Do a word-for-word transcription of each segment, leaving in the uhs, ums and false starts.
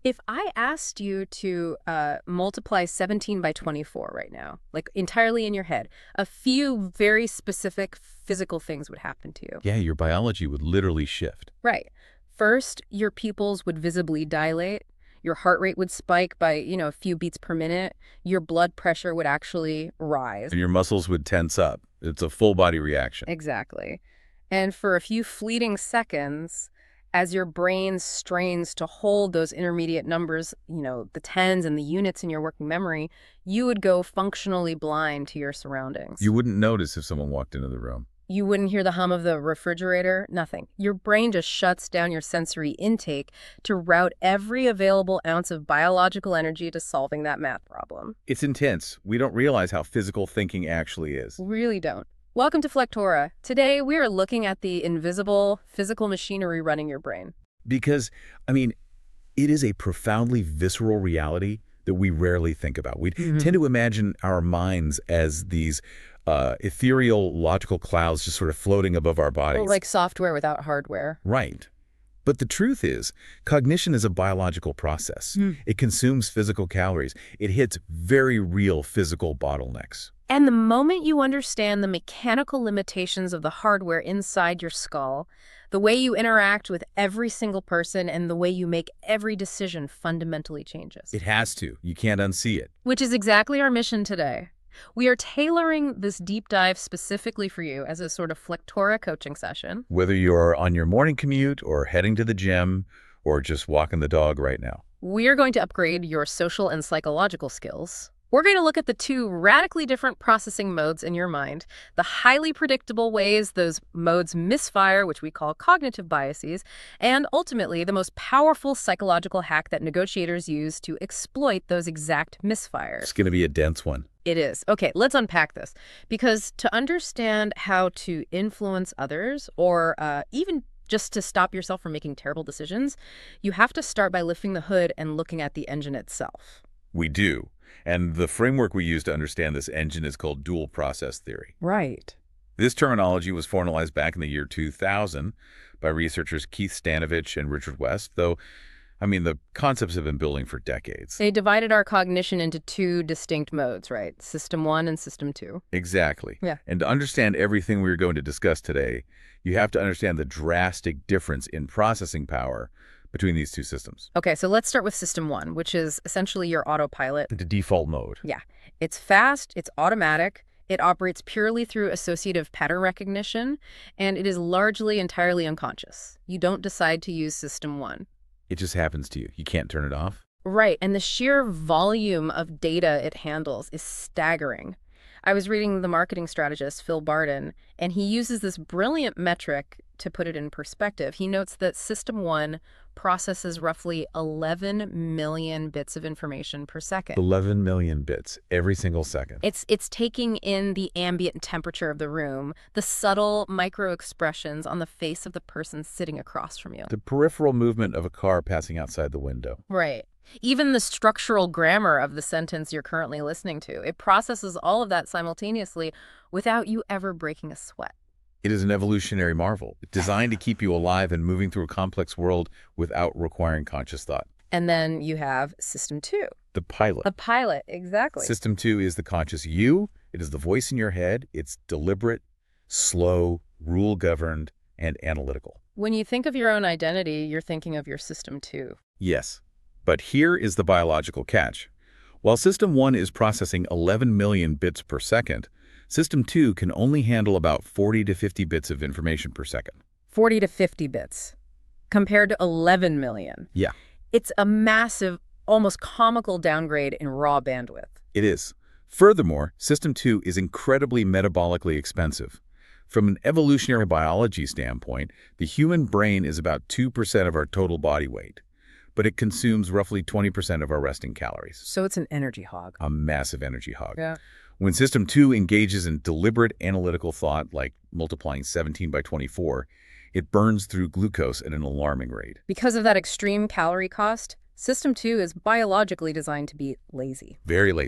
If I asked you to uh, multiply seventeen by twenty-four right now, like entirely in your head, a few very specific physical things would happen to you. Yeah, your biology would literally shift. Right. First, your pupils would visibly dilate. Your heart rate would spike by, you know, a few beats per minute. Your blood pressure would actually rise. And your muscles would tense up. It's a full body reaction. Exactly. And for a few fleeting seconds, as your brain strains to hold those intermediate numbers, you know, the tens and the units in your working memory, you would go functionally blind to your surroundings. You wouldn't notice if someone walked into the room. You wouldn't hear the hum of the refrigerator, nothing. Your brain just shuts down your sensory intake to route every available ounce of biological energy to solving that math problem. It's intense. We don't realize how physical thinking actually is. Really don't. Welcome to Flectora. Today, we are looking at the invisible physical machinery running your brain. Because, I mean, it is a profoundly visceral reality that we rarely think about. We Mm-hmm. tend to imagine our minds as these uh, ethereal, logical clouds just sort of floating above our bodies. Like software without hardware. Right. But the truth is, cognition is a biological process. Mm. It consumes physical calories. It hits very real physical bottlenecks. And the moment you understand the mechanical limitations of the hardware inside your skull, the way you interact with every single person and the way you make every decision fundamentally changes. It has to. You can't unsee it. Which is exactly our mission today. We are tailoring this deep dive specifically for you as a sort of Flectora coaching session. Whether you're on your morning commute or heading to the gym or just walking the dog right now. We are going to upgrade your social and psychological skills. We're going to look at the two radically different processing modes in your mind, the highly predictable ways those modes misfire, which we call cognitive biases, and ultimately the most powerful psychological hack that negotiators use to exploit those exact misfires. It's going to be a dense one. It is. Okay, let's unpack this. Because to understand how to influence others or uh, even just to stop yourself from making terrible decisions, you have to start by lifting the hood and looking at the engine itself. We do. And the framework we use to understand this engine is called dual process theory. Right. This terminology was formalized back in the year two thousand by researchers Keith Stanovich and Richard West, though, I mean, the concepts have been building for decades. They divided our cognition into two distinct modes, right? System one and system two. Exactly. Yeah. And to understand everything we're going to discuss today, you have to understand the drastic difference in processing power between these two systems. Okay, so let's start with system one, which is essentially your autopilot. The default mode. Yeah. It's fast, it's automatic, it operates purely through associative pattern recognition, and it is largely entirely unconscious. You don't decide to use system one. It just happens to you. You can't turn it off. Right, and the sheer volume of data it handles is staggering. I was reading the marketing strategist, Phil Barden, and he uses this brilliant metric to put it in perspective. He notes that System one processes roughly eleven million bits of information per second. eleven million bits every single second. It's it's taking in the ambient temperature of the room, the subtle micro-expressions on the face of the person sitting across from you. The peripheral movement of a car passing outside the window. Right. Even the structural grammar of the sentence you're currently listening to. It processes all of that simultaneously without you ever breaking a sweat. It is an evolutionary marvel, designed to keep you alive and moving through a complex world without requiring conscious thought. And then you have System two. The pilot. The pilot, exactly. System two is the conscious you. It is the voice in your head. It's deliberate, slow, rule-governed, and analytical. When you think of your own identity, you're thinking of your System two. Yes. But here is the biological catch. While System one is processing eleven million bits per second, System two can only handle about forty to fifty bits of information per second. forty to fifty bits, compared to eleven million. Yeah. It's a massive, almost comical downgrade in raw bandwidth. It is. Furthermore, System two is incredibly metabolically expensive. From an evolutionary biology standpoint, the human brain is about two percent of our total body weight, but it consumes roughly twenty percent of our resting calories. So it's an energy hog. A massive energy hog. Yeah. When System two engages in deliberate analytical thought, like multiplying seventeen by twenty-four, it burns through glucose at an alarming rate. Because of that extreme calorie cost, System two is biologically designed to be lazy. Very lazy.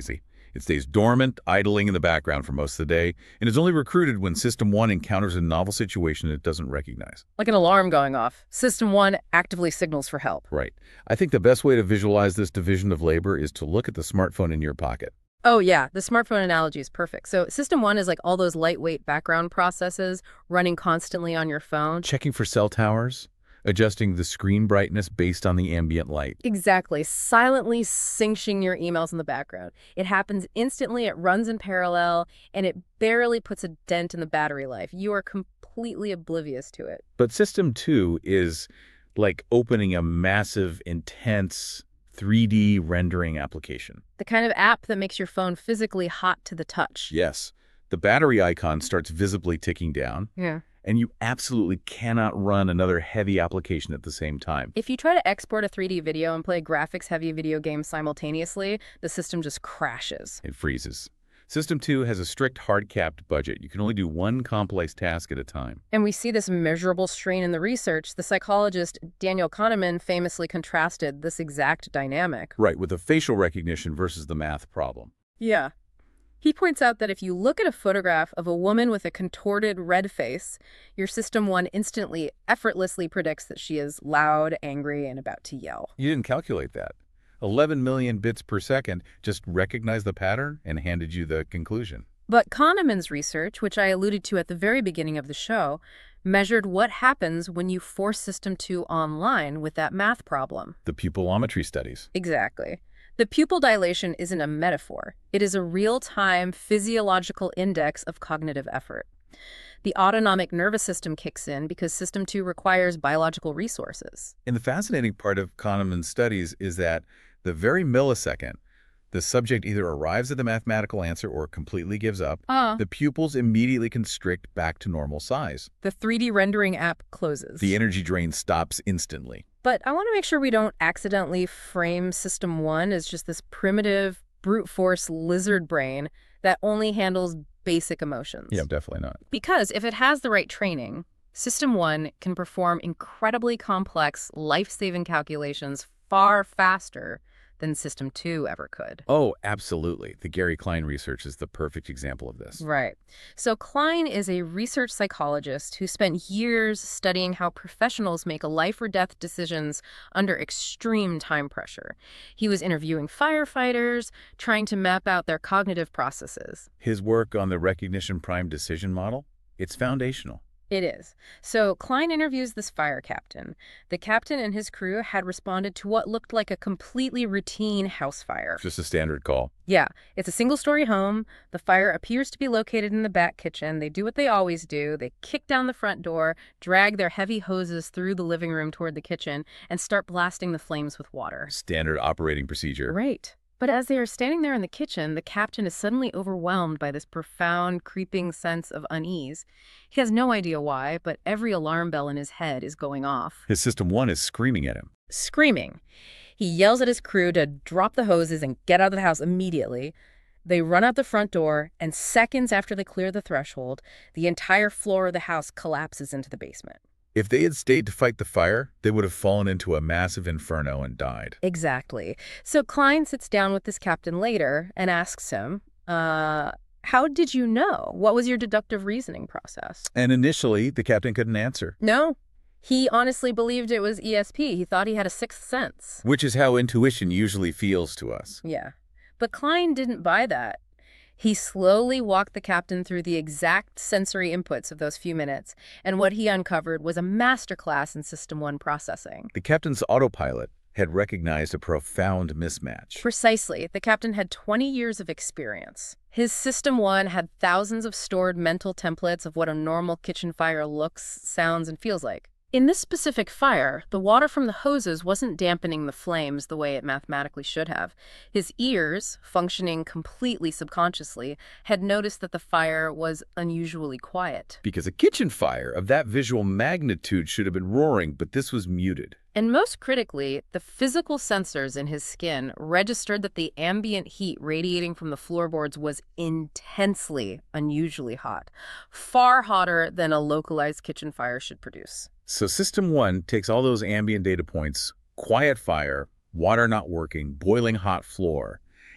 It stays dormant, idling in the background for most of the day, and is only recruited when System one encounters a novel situation it doesn't recognize. Like an alarm going off. System one actively signals for help. Right. I think the best way to visualize this division of labor is to look at the smartphone in your pocket. Oh, yeah. The smartphone analogy is perfect. So System one is like all those lightweight background processes running constantly on your phone. Checking for cell towers, adjusting the screen brightness based on the ambient light. Exactly. Silently syncing your emails in the background. It happens instantly, it runs in parallel, and it barely puts a dent in the battery life. You are completely oblivious to it. But System two is like opening a massive, intense three D rendering application. The kind of app that makes your phone physically hot to the touch. Yes. The battery icon starts visibly ticking down. Yeah. And you absolutely cannot run another heavy application at the same time. If you try to export a three D video and play a graphics-heavy video game simultaneously, the system just crashes. It freezes. System two has a strict hard-capped budget. You can only do one complex task at a time. And we see this measurable strain in the research. The psychologist Daniel Kahneman famously contrasted this exact dynamic. Right, with the facial recognition versus the math problem. Yeah. He points out that if you look at a photograph of a woman with a contorted red face, your System one instantly, effortlessly predicts that she is loud, angry, and about to yell. You didn't calculate that. eleven million bits per second just recognized the pattern and handed you the conclusion. But Kahneman's research, which I alluded to at the very beginning of the show, measured what happens when you force System two online with that math problem. The pupillometry studies. Exactly. The pupil dilation isn't a metaphor. It is a real-time physiological index of cognitive effort. The autonomic nervous system kicks in because System two requires biological resources. And the fascinating part of Kahneman's studies is that the very millisecond the subject either arrives at the mathematical answer or completely gives up, Uh, the pupils immediately constrict back to normal size. the three D rendering app closes. The energy drain stops instantly. But I want to make sure we don't accidentally frame System one as just this primitive, brute force lizard brain that only handles basic emotions. Yeah, definitely not. Because if it has the right training, System one can perform incredibly complex, life-saving calculations far faster than System two ever could. Oh, absolutely. The Gary Klein research is the perfect example of this. Right. So Klein is a research psychologist who spent years studying how professionals make life or death decisions under extreme time pressure. He was interviewing firefighters, trying to map out their cognitive processes. His work on the recognition prime decision model, it's foundational. It is. So Klein interviews this fire captain. The captain and his crew had responded to what looked like a completely routine house fire. Just a standard call. Yeah, it's a single-story home. The fire appears to be located in the back kitchen. They do what they always do. They kick down the front door, drag their heavy hoses through the living room toward the kitchen, and start blasting the flames with water. Standard operating procedure. Right. But as they are standing there in the kitchen, the captain is suddenly overwhelmed by this profound, creeping sense of unease. He has no idea why, but every alarm bell in his head is going off. His System one is screaming at him. Screaming. He yells at his crew to drop the hoses and get out of the house immediately. They run out the front door, and seconds after they clear the threshold, the entire floor of the house collapses into the basement. If they had stayed to fight the fire, they would have fallen into a massive inferno and died. Exactly. So Klein sits down with this captain later and asks him, uh, how did you know? What was your deductive reasoning process? And initially, the captain couldn't answer. No. He honestly believed it was E S P. He thought he had a sixth sense. Which is how intuition usually feels to us. Yeah. But Klein didn't buy that. He slowly walked the captain through the exact sensory inputs of those few minutes, and what he uncovered was a masterclass in System one processing. The captain's autopilot had recognized a profound mismatch. Precisely. The captain had twenty years of experience. His System one had thousands of stored mental templates of what a normal kitchen fire looks, sounds, and feels like. In this specific fire, the water from the hoses wasn't dampening the flames the way it mathematically should have. His ears, functioning completely subconsciously, had noticed that the fire was unusually quiet. Because a kitchen fire of that visual magnitude should have been roaring, but this was muted. And most critically, the physical sensors in his skin registered that the ambient heat radiating from the floorboards was intensely, unusually hot, far hotter than a localized kitchen fire should produce. So System one takes all those ambient data points, quiet fire, water not working, boiling hot floor,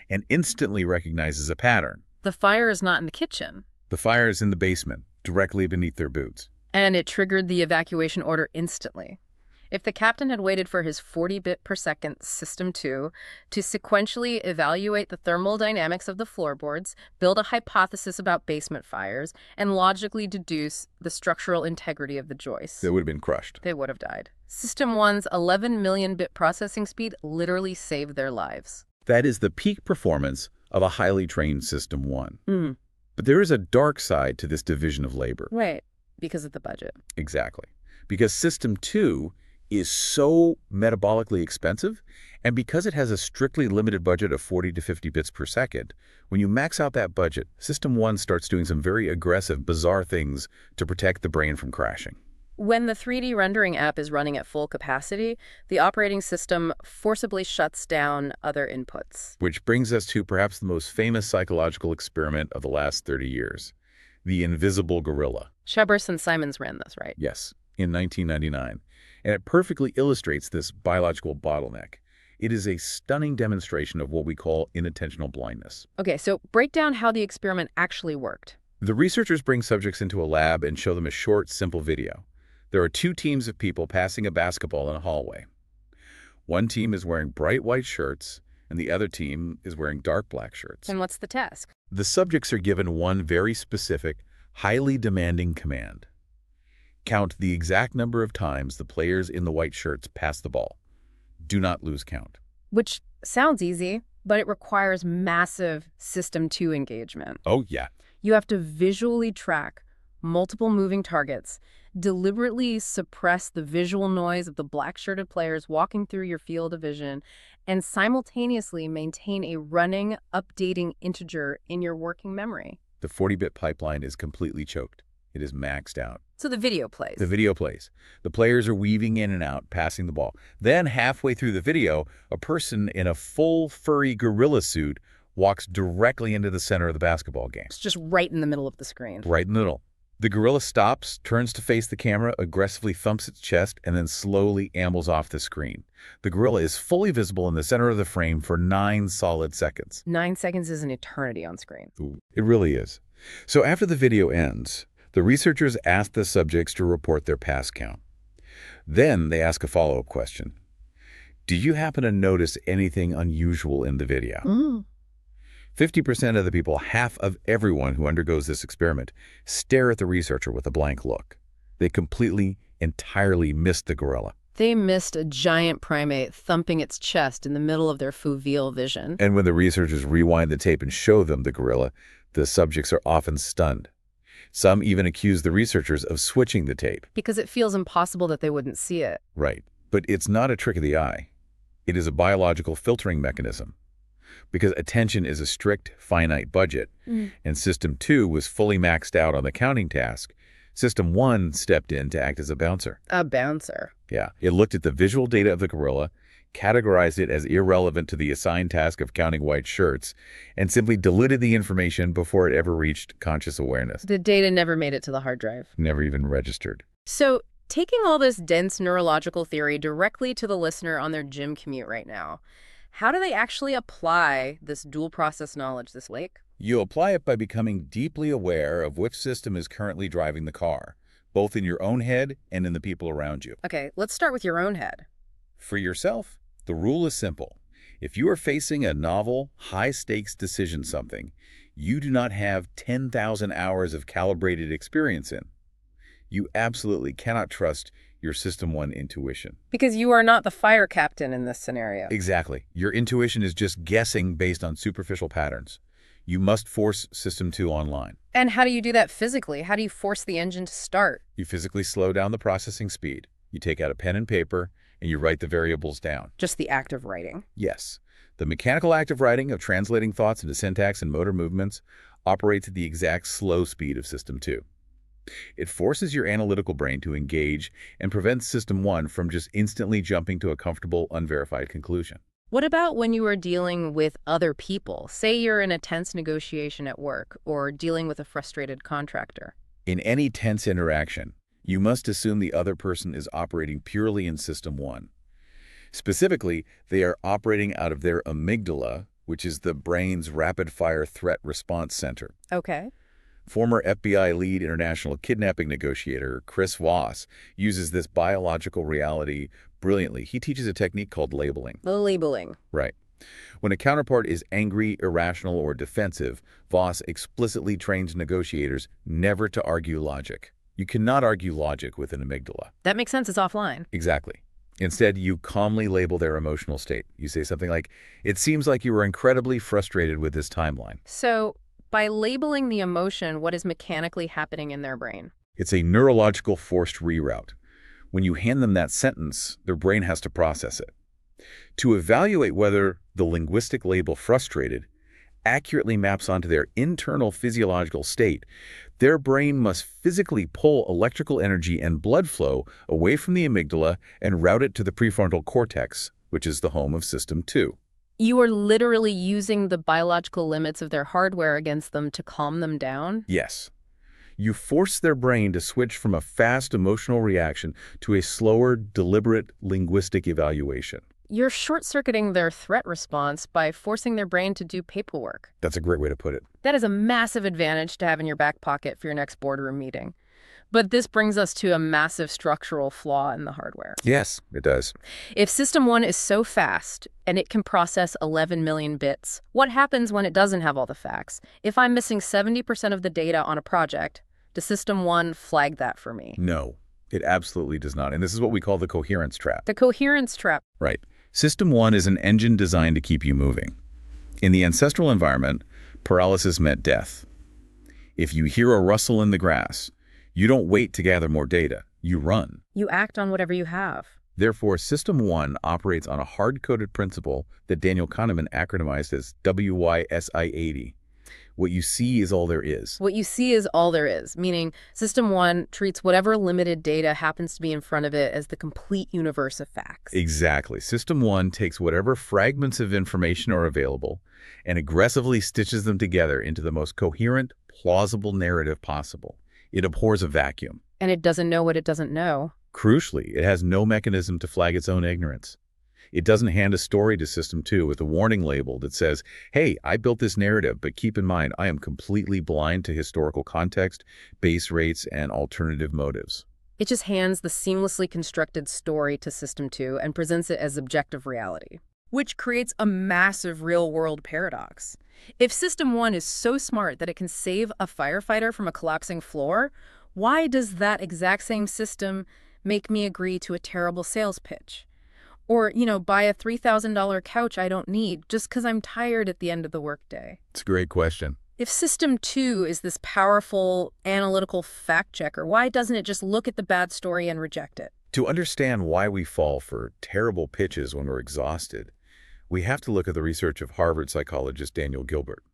and instantly recognizes a pattern. The fire is not in the kitchen. The fire is in the basement, directly beneath their boots. And it triggered the evacuation order instantly. If the captain had waited for his forty bit per second System two to sequentially evaluate the thermal dynamics of the floorboards, build a hypothesis about basement fires, and logically deduce the structural integrity of the joists, They would have been crushed. they would have died. System one's eleven million bit processing speed literally saved their lives. That is the peak performance of a highly trained System one. Mm. But there is a dark side to this division of labor. Right, because of the budget. Exactly. Because System two is so metabolically expensive, and because it has a strictly limited budget of forty to fifty bits per second, when you max out that budget, System one starts doing some very aggressive, bizarre things to protect the brain from crashing. When the three D rendering app is running at full capacity, the operating system forcibly shuts down other inputs. Which brings us to perhaps the most famous psychological experiment of the last thirty years, the invisible gorilla. Shabers and Simons ran this, right? Yes, in nineteen ninety-nine. And it perfectly illustrates this biological bottleneck. It is a stunning demonstration of what we call inattentional blindness. Okay, so break down how the experiment actually worked. The researchers bring subjects into a lab and show them a short, simple video. There are two teams of people passing a basketball in a hallway. One team is wearing bright white shirts, and the other team is wearing dark black shirts. And what's the task? The subjects are given one very specific, highly demanding command. Count the exact number of times the players in the white shirts pass the ball. Do not lose count. Which sounds easy, but it requires massive System two engagement. Oh, yeah. You have to visually track multiple moving targets, deliberately suppress the visual noise of the black-shirted players walking through your field of vision, and simultaneously maintain a running, updating integer in your working memory. The forty bit pipeline is completely choked. It is maxed out. So the video plays. The video plays. The players are weaving in and out, passing the ball. Then, halfway through the video, a person in a full furry gorilla suit walks directly into the center of the basketball game. It's just right in the middle of the screen. Right in the middle. The gorilla stops, turns to face the camera, aggressively thumps its chest, and then slowly ambles off the screen. The gorilla is fully visible in the center of the frame for nine solid seconds. Nine seconds is an eternity on screen. Ooh, it really is. So after the video ends, the researchers ask the subjects to report their pass count. Then they ask a follow-up question. Do you happen to notice anything unusual in the video? Mm. fifty percent of the people, half of everyone who undergoes this experiment, stare at the researcher with a blank look. They completely, entirely missed the gorilla. They missed a giant primate thumping its chest in the middle of their foveal vision. And when the researchers rewind the tape and show them the gorilla, the subjects are often stunned. Some even accuse the researchers of switching the tape. Because it feels impossible that they wouldn't see it. Right. But it's not a trick of the eye. It is a biological filtering mechanism. Because attention is a strict, finite budget, Mm. and System two was fully maxed out on the counting task, System one stepped in to act as a bouncer. A bouncer. Yeah. It looked at the visual data of the gorilla, categorized it as irrelevant to the assigned task of counting white shirts, and simply deleted the information before it ever reached conscious awareness. The data never made it to the hard drive. Never even registered. So, taking all this dense neurological theory directly to the listener on their gym commute right now, how do they actually apply this dual process knowledge, this lake? You apply it by becoming deeply aware of which system is currently driving the car, both in your own head and in the people around you. Okay, let's start with your own head. For yourself, the rule is simple. If you are facing a novel, high-stakes decision something you do not have ten thousand hours of calibrated experience in, you absolutely cannot trust your System one intuition. Because you are not the fire captain in this scenario. Exactly. Your intuition is just guessing based on superficial patterns. You must force System two online. And how do you do that physically? How do you force the engine to start? You physically slow down the processing speed. You take out a pen and paper, and you write the variables down. Just the act of writing. Yes. The mechanical act of writing, of translating thoughts into syntax and motor movements, operates at the exact slow speed of System two. It forces your analytical brain to engage and prevents System one from just instantly jumping to a comfortable, unverified conclusion. What about when you are dealing with other people? Say you're in a tense negotiation at work or dealing with a frustrated contractor. In any tense interaction, you must assume the other person is operating purely in System one. Specifically, they are operating out of their amygdala, which is the brain's rapid-fire threat response center. Okay. Former F B I lead international kidnapping negotiator Chris Voss uses this biological reality brilliantly. He teaches a technique called labeling. The labeling. Right. When a counterpart is angry, irrational, or defensive, Voss explicitly trains negotiators never to argue logic. You cannot argue logic with an amygdala. That makes sense. It's offline. Exactly. Instead, you calmly label their emotional state. You say something like, "It seems like you were incredibly frustrated with this timeline." So by labeling the emotion, what is mechanically happening in their brain? It's a neurological forced reroute. When you hand them that sentence, their brain has to process it. To evaluate whether the linguistic label frustrated accurately maps onto their internal physiological state, their brain must physically pull electrical energy and blood flow away from the amygdala and route it to the prefrontal cortex, which is the home of System two. You are literally using the biological limits of their hardware against them to calm them down? Yes. You force their brain to switch from a fast emotional reaction to a slower, deliberate linguistic evaluation. You're short-circuiting their threat response by forcing their brain to do paperwork. That's a great way to put it. That is a massive advantage to have in your back pocket for your next boardroom meeting. But this brings us to a massive structural flaw in the hardware. Yes, it does. If System one is so fast and it can process eleven million bits, what happens when it doesn't have all the facts? If I'm missing seventy percent of the data on a project, does System one flag that for me? No, it absolutely does not. And this is what we call the coherence trap. The coherence trap. Right. System one is an engine designed to keep you moving. In the ancestral environment, paralysis meant death. If you hear a rustle in the grass, you don't wait to gather more data. You run. You act on whatever you have. Therefore, System one operates on a hard-coded principle that Daniel Kahneman acronymized as W Y S I eighty. What you see is all there is. What you see is all there is, meaning System one treats whatever limited data happens to be in front of it as the complete universe of facts. Exactly. System one takes whatever fragments of information are available and aggressively stitches them together into the most coherent, plausible narrative possible. It abhors a vacuum. And it doesn't know what it doesn't know. Crucially, it has no mechanism to flag its own ignorance. It doesn't hand a story to System two with a warning label that says, "Hey, I built this narrative, but keep in mind, I am completely blind to historical context, base rates, and alternative motives." It just hands the seamlessly constructed story to System two and presents it as objective reality, which creates a massive real-world paradox. If System one is so smart that it can save a firefighter from a collapsing floor, why does that exact same system make me agree to a terrible sales pitch? Or, you know, buy a three thousand dollar couch I don't need just because I'm tired at the end of the workday? It's a great question. If System two is this powerful analytical fact checker, why doesn't it just look at the bad story and reject it? To understand why we fall for terrible pitches when we're exhausted, we have to look at the research of Harvard psychologist Daniel Gilbert.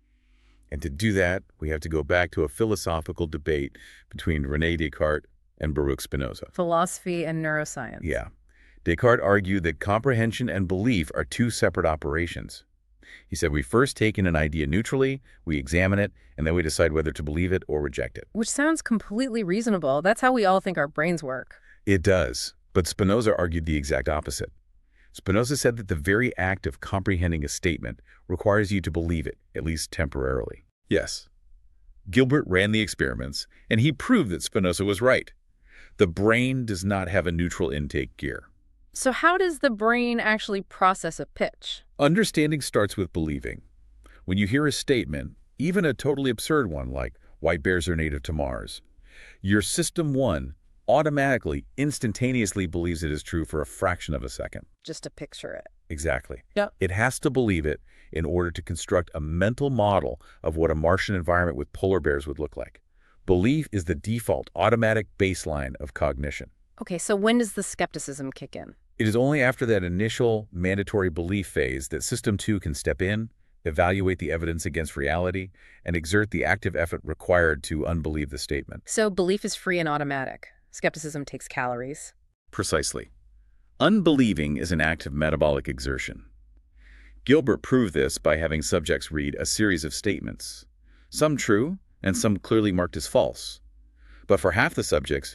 And to do that, we have to go back to a philosophical debate between René Descartes and Baruch Spinoza. Philosophy and neuroscience. Yeah. Descartes argued that comprehension and belief are two separate operations. He said we first take in an idea neutrally, we examine it, and then we decide whether to believe it or reject it. Which sounds completely reasonable. That's how we all think our brains work. It does, but Spinoza argued the exact opposite. Spinoza said that the very act of comprehending a statement requires you to believe it, at least temporarily. Yes. Gilbert ran the experiments, and he proved that Spinoza was right. The brain does not have a neutral intake gear. So how does the brain actually process a pitch? Understanding starts with believing. When you hear a statement, even a totally absurd one like, white bears are native to Mars, your System one automatically, instantaneously believes it is true for a fraction of a second. Just to picture it. Exactly. Yep. It has to believe it in order to construct a mental model of what a Martian environment with polar bears would look like. Belief is the default automatic baseline of cognition. Okay, so when does the skepticism kick in? It is only after that initial mandatory belief phase that System two can step in, evaluate the evidence against reality, and exert the active effort required to unbelieve the statement. So belief is free and automatic. Skepticism takes calories. Precisely. Unbelieving is an act of metabolic exertion. Gilbert proved this by having subjects read a series of statements, some true and some clearly marked as false. But for half the subjects, he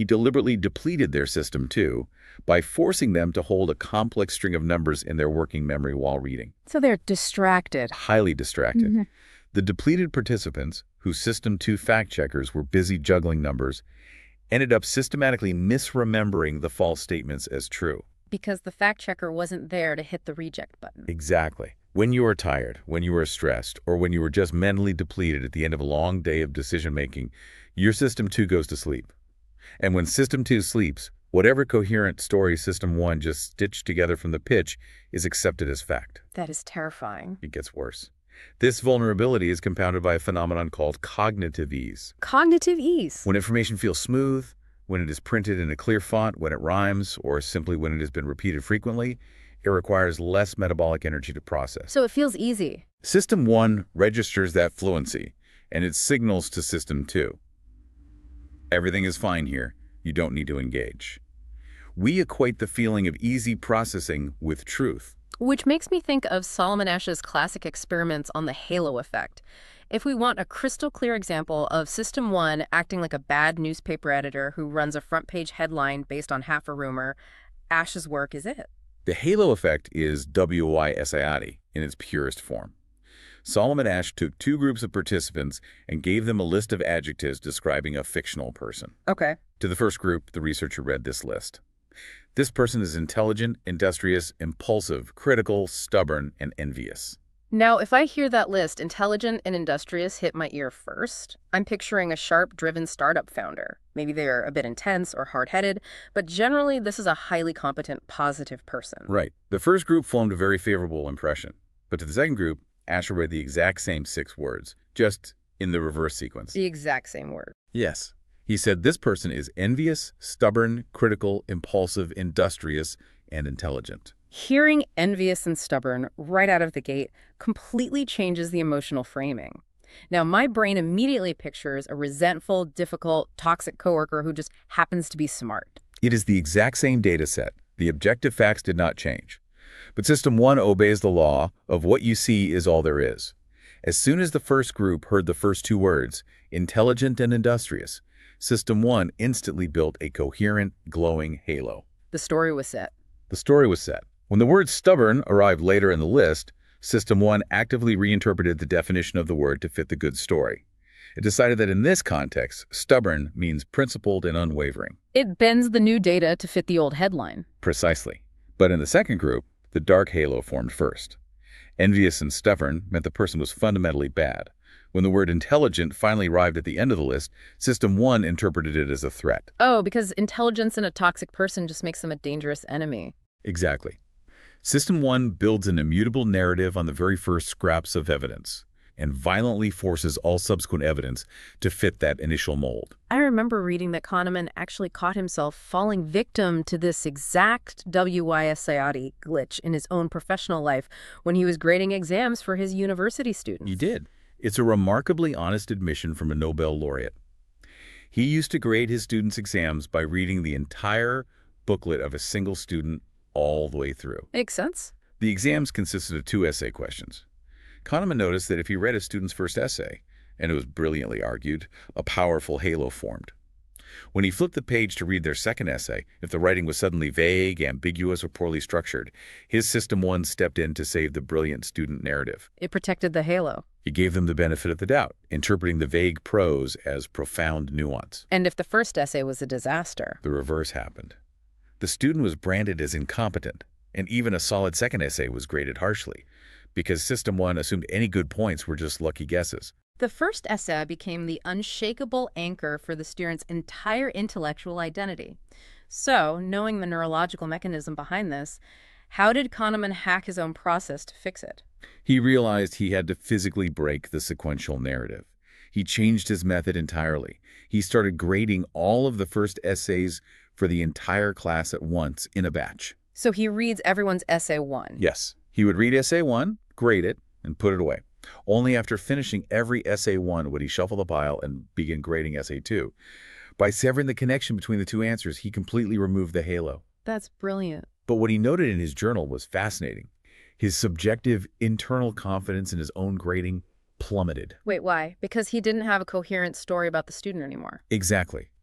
He deliberately depleted their system two by forcing them to hold a complex string of numbers in their working memory while reading. So they're distracted. Highly distracted. Mm-hmm. The depleted participants, whose system two fact-checkers were busy juggling numbers, ended up systematically misremembering the false statements as true. Because the fact-checker wasn't there to hit the reject button. Exactly. When you are tired, when you are stressed, or when you are just mentally depleted at the end of a long day of decision-making, your system two goes to sleep. And when system two sleeps, whatever coherent story system one just stitched together from the pitch is accepted as fact. That is terrifying. It gets worse. This vulnerability is compounded by a phenomenon called cognitive ease. Cognitive ease. When information feels smooth, when it is printed in a clear font, when it rhymes, or simply when it has been repeated frequently, it requires less metabolic energy to process. So it feels easy. System one registers that fluency, and it signals to System two. Everything is fine here. You don't need to engage. We equate the feeling of easy processing with truth. Which makes me think of Solomon Asch's classic experiments on the halo effect. If we want a crystal clear example of System one acting like a bad newspaper editor who runs a front-page headline based on half a rumor, Asch's work is it. The halo effect is W Y Essayati in its purest form. Solomon Asch took two groups of participants and gave them a list of adjectives describing a fictional person. Okay. To the first group, the researcher read this list. This person is intelligent, industrious, impulsive, critical, stubborn, and envious. Now, if I hear that list, intelligent and industrious, hit my ear first, I'm picturing a sharp, driven startup founder. Maybe they're a bit intense or hard-headed, but generally this is a highly competent, positive person. Right. The first group formed a very favorable impression. But to the second group, Asher read the exact same six words, just in the reverse sequence. The exact same word. Yes. He said this person is envious, stubborn, critical, impulsive, industrious, and intelligent. Hearing envious and stubborn right out of the gate completely changes the emotional framing. Now, my brain immediately pictures a resentful, difficult, toxic coworker who just happens to be smart. It is the exact same data set. The objective facts did not change. But System one obeys the law of what you see is all there is. As soon as the first group heard the first two words, intelligent and industrious, System one instantly built a coherent, glowing halo. The story was set. The story was set. When the word stubborn arrived later in the list, System one actively reinterpreted the definition of the word to fit the good story. It decided that in this context, stubborn means principled and unwavering. It bends the new data to fit the old headline. Precisely. But in the second group, the dark halo formed first. Envious and stubborn meant the person was fundamentally bad. When the word intelligent finally arrived at the end of the list, System one interpreted it as a threat. Oh, because intelligence in a toxic person just makes them a dangerous enemy. Exactly. System one builds an immutable narrative on the very first scraps of evidence and violently forces all subsequent evidence to fit that initial mold. I remember reading that Kahneman actually caught himself falling victim to this exact W Y Essayati glitch in his own professional life when he was grading exams for his university students. He did. It's a remarkably honest admission from a Nobel laureate. He used to grade his students' exams by reading the entire booklet of a single student all the way through. Makes sense. The exams consisted of two essay questions. Kahneman noticed that if he read a student's first essay, and it was brilliantly argued, a powerful halo formed. When he flipped the page to read their second essay, if the writing was suddenly vague, ambiguous, or poorly structured, his System one stepped in to save the brilliant student narrative. It protected the halo. He gave them the benefit of the doubt, interpreting the vague prose as profound nuance. And if the first essay was a disaster? The reverse happened. The student was branded as incompetent, and even a solid second essay was graded harshly, because System one assumed any good points were just lucky guesses. The first essay became the unshakable anchor for the student's entire intellectual identity. So, knowing the neurological mechanism behind this, how did Kahneman hack his own process to fix it? He realized he had to physically break the sequential narrative. He changed his method entirely. He started grading all of the first essays for the entire class at once in a batch. So he reads everyone's essay one? Yes. He would read essay one, grade it, and put it away. Only after finishing every essay one would he shuffle the pile and begin grading essay two. By severing the connection between the two answers, he completely removed the halo. That's brilliant. But what he noted in his journal was fascinating. His subjective internal confidence in his own grading plummeted. Wait, why? Because he didn't have a coherent story about the student anymore. Exactly.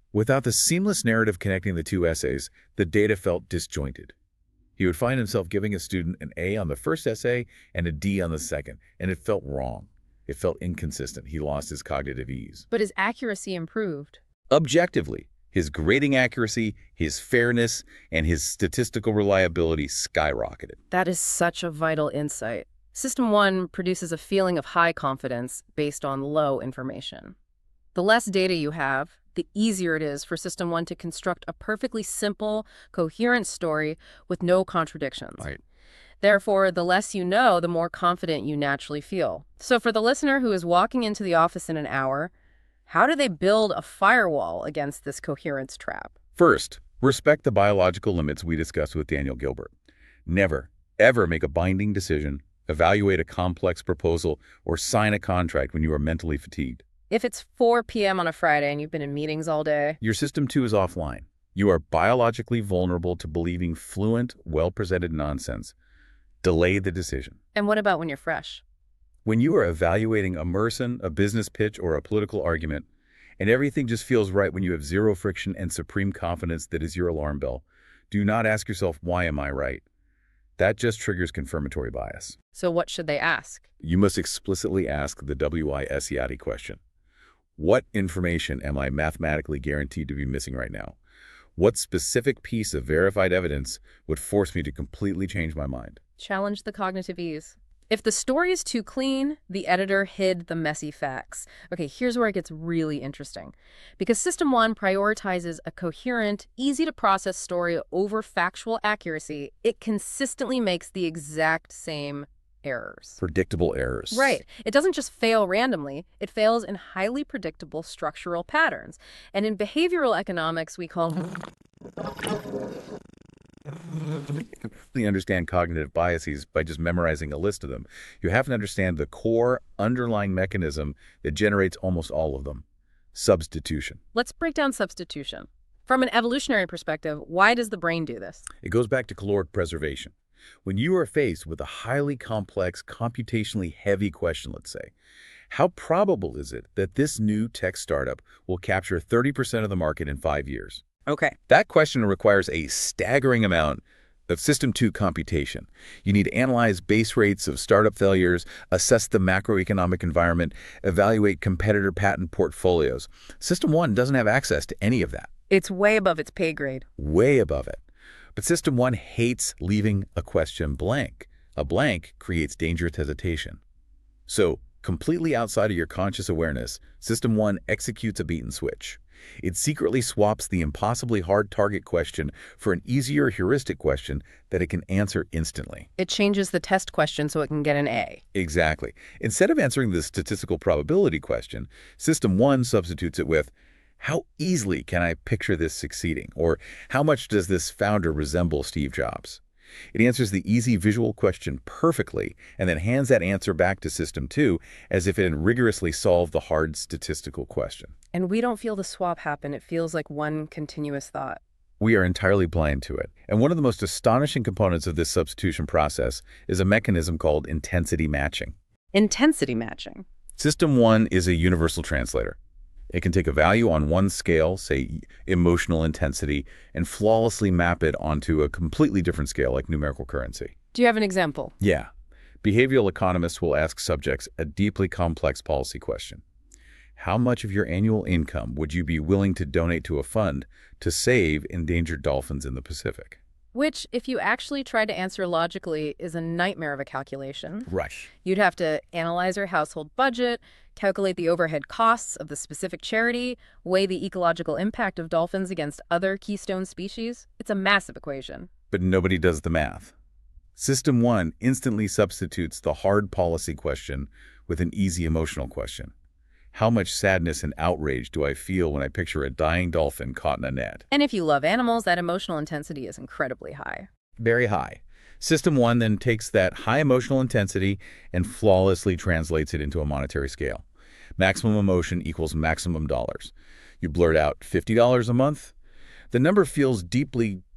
Without the seamless narrative connecting the two essays, the data felt disjointed. He would find himself giving a student an A on the first essay and a D on the second, and it felt wrong. It felt inconsistent. He lost his cognitive ease. But his accuracy improved. Objectively, his grading accuracy, his fairness, and his statistical reliability skyrocketed. That is such a vital insight. System one produces a feeling of high confidence based on low information. The less data you have, the easier it is for System one to construct a perfectly simple, coherent story with no contradictions. Right. Therefore, the less you know, the more confident you naturally feel. So for the listener who is walking into the office in an hour, how do they build a firewall against this coherence trap? First, respect the biological limits we discussed with Daniel Gilbert. Never, ever make a binding decision, evaluate a complex proposal, or sign a contract when you are mentally fatigued. If it's four p m on a Friday and you've been in meetings all day, your System two is offline. You are biologically vulnerable to believing fluent, well-presented nonsense. Delay the decision. And what about when you're fresh? When you are evaluating a Merson, a business pitch, or a political argument, and everything just feels right when you have zero friction and supreme confidence that is your alarm bell, do not ask yourself, why am I right? That just triggers confirmatory bias. So what should they ask? You must explicitly ask the W I S E I A T I question. What information am I mathematically guaranteed to be missing right now? What specific piece of verified evidence would force me to completely change my mind? Challenge the cognitive ease. If the story is too clean, the editor hid the messy facts. Okay, here's where it gets really interesting. Because System one prioritizes a coherent, easy-to-process story over factual accuracy, it consistently makes the exact same errors. Predictable errors. Right. It doesn't just fail randomly. It fails in highly predictable structural patterns. And in behavioral economics, we call You understand cognitive biases by just memorizing a list of them. You have to understand the core underlying mechanism that generates almost all of them. Substitution. Let's break down substitution. From an evolutionary perspective, why does the brain do this? It goes back to caloric preservation. When you are faced with a highly complex, computationally heavy question, let's say, how probable is it that this new tech startup will capture thirty percent of the market in five years? Okay. That question requires a staggering amount of System two computation. You need to analyze base rates of startup failures, assess the macroeconomic environment, evaluate competitor patent portfolios. System one doesn't have access to any of that. It's way above its pay grade. Way above it. But System one hates leaving a question blank. A blank creates dangerous hesitation. So, completely outside of your conscious awareness, System one executes a bait and switch. It secretly swaps the impossibly hard target question for an easier heuristic question that it can answer instantly. It changes the test question so it can get an A. Exactly. Instead of answering the statistical probability question, System one substitutes it with, how easily can I picture this succeeding? Or how much does this founder resemble Steve Jobs? It answers the easy visual question perfectly and then hands that answer back to System two as if it had rigorously solved the hard statistical question. And we don't feel the swap happen. It feels like one continuous thought. We are entirely blind to it. And one of the most astonishing components of this substitution process is a mechanism called intensity matching. Intensity matching. System one is a universal translator. It can take a value on one scale, say emotional intensity, and flawlessly map it onto a completely different scale like numerical currency. Do you have an example? Yeah. Behavioral economists will ask subjects a deeply complex policy question. How much of your annual income would you be willing to donate to a fund to save endangered dolphins in the Pacific? Which, if you actually try to answer logically, is a nightmare of a calculation. Right. You'd have to analyze your household budget, calculate the overhead costs of the specific charity, weigh the ecological impact of dolphins against other keystone species. It's a massive equation. But nobody does the math. System one instantly substitutes the hard policy question with an easy emotional question. How much sadness and outrage do I feel when I picture a dying dolphin caught in a net? And if you love animals, that emotional intensity is incredibly high. Very high. System one then takes that high emotional intensity and flawlessly translates it into a monetary scale. Maximum emotion equals maximum dollars. You blurt out fifty dollars a month. The number feels deeply